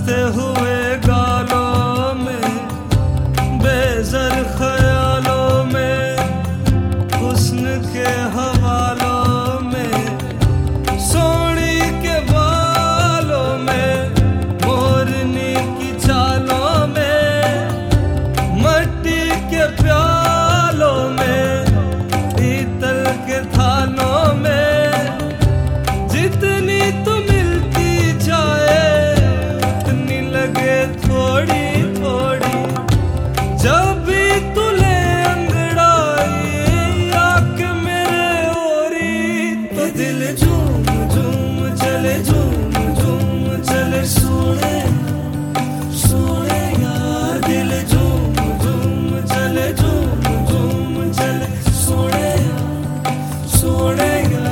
हंसते हुए गालों में, बेज़र ख्यालों में, हुस्न के हवालों में, सोनी के बालों में, मोरनी की चालों में, मट्टी के प्यालों में, पीतल के थालों में, जितनी तू मिलती जाए उतनी लगे थोड़ी थोड़ी। जब भी तू ले अंगड़ाई आके मेरे ओरी, तो दिल झूम झूम चले, झूम झूम चले, सोने सोने यार। दिल झूम झूम चले, झूम झूम चले, सोने सोने यार।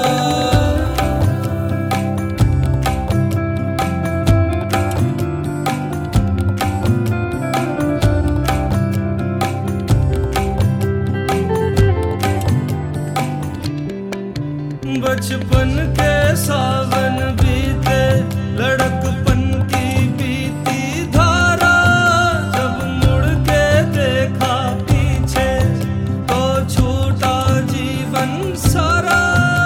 बचपन के सावन बीते, लड़कपन की बीती धारा, जब मुड़ के देखा पीछे तो छूटा जीवन सारा।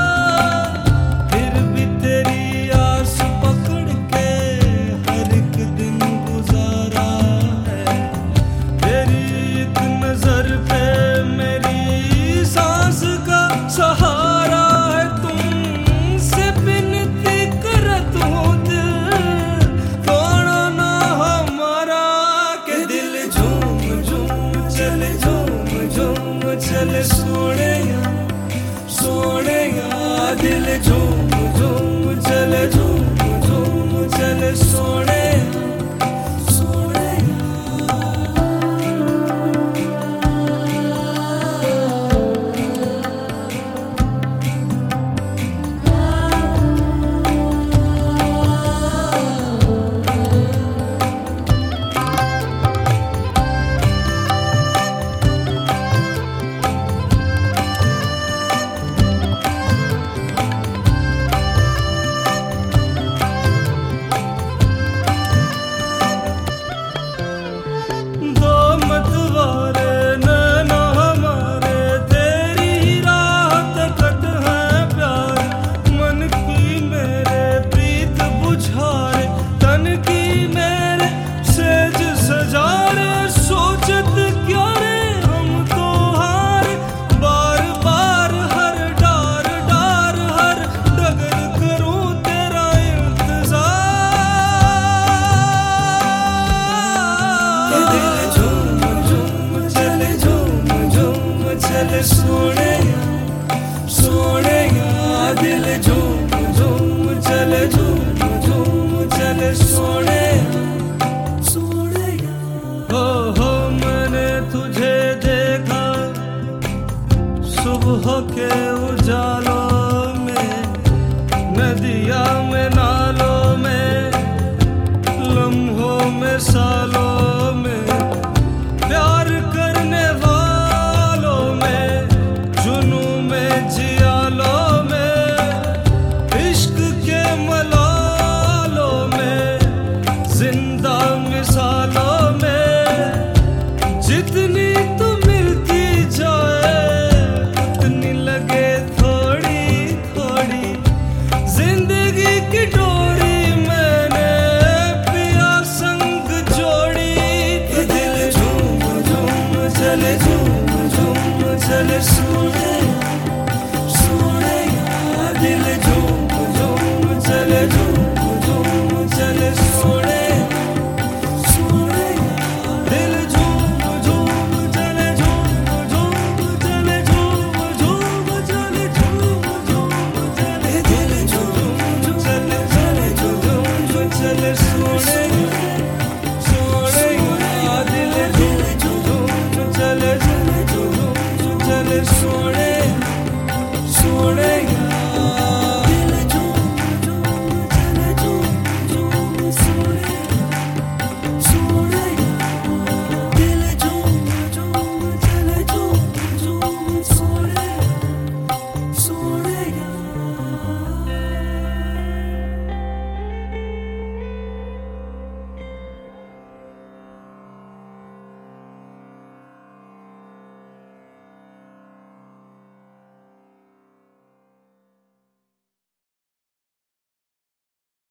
फिर भी तेरी आस पकड़ के हर एक दिन गुजारा है। तेरी एक नजर पे मेरी सांस का सहारा है। तुमसे विनती करत हूँ दिल, तोड़ो ना हमारा, के दिल झूम झूम चले, झूम झूम चले, सोने सोने यार। दिल झूम झूम चले, झूम झूम चले, सोने सोने चले, सोने सोने यार। दिल झूम झूम चले, झूम झूम चले, सोने सोने यार। हो मैंने तुझे देखा सुबह के उजालों में, नदिया में नालों में, लम्हों में सालों में, प्यार करने वालों में, जुनू में जियालों में, इश्क के मलालों में, जिंदा मिसालों